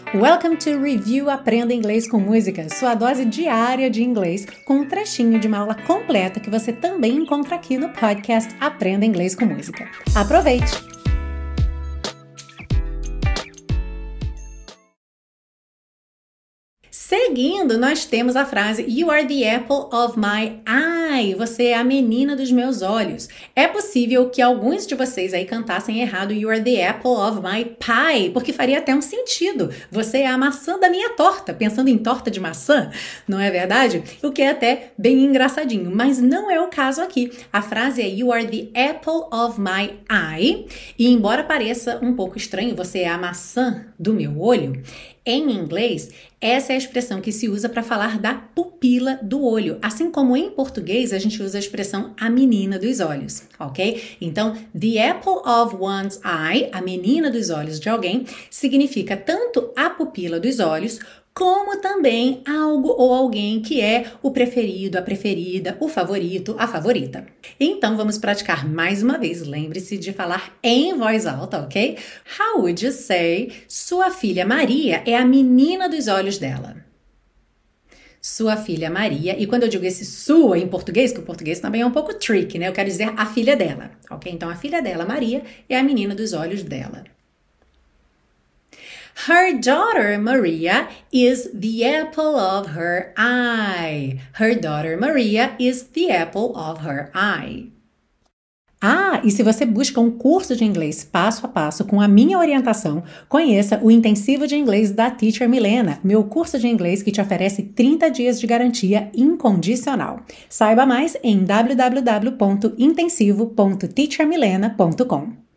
Welcome to Review Aprenda Inglês com Música, sua dose diária de inglês com um trechinho de uma aula completa que você também encontra aqui no podcast Aprenda Inglês com Música. Aproveite! Seguindo, nós temos a frase You are the apple of my eye. Você é a menina dos meus olhos. É possível que alguns de vocês aí cantassem errado You are the apple of my pie, porque faria até um sentido. Você é a maçã da minha torta, pensando em torta de maçã, não é verdade? O que é até bem engraçadinho, mas não é o caso aqui. A frase é You are the apple of my eye. E embora pareça um pouco estranho, você é a maçã do meu olho, em inglês, essa é a expressão que se usa para falar da pupila do olho, assim como em português a gente usa a expressão a menina dos olhos, ok? Então, the apple of one's eye, a menina dos olhos de alguém, significa tanto a pupila dos olhos, como também algo ou alguém que é o preferido, a preferida, o favorito, a favorita. Então, vamos praticar mais uma vez. Lembre-se de falar em voz alta, ok? How would you say, sua filha Maria é a menina dos olhos dela? Sua filha Maria, e quando eu digo esse sua em português, que o português também é um pouco tricky, né? Eu quero dizer a filha dela, ok? Então, a filha dela, Maria, é a menina dos olhos dela. Her daughter, Maria, is the apple of her eye. Her daughter, Maria, is the apple of her eye. Ah, e se você busca um curso de inglês passo a passo com a minha orientação, conheça o Intensivo de Inglês da Teacher Milena, meu curso de inglês que te oferece 30 dias de garantia incondicional. Saiba mais em www.intensivo.teachermilena.com.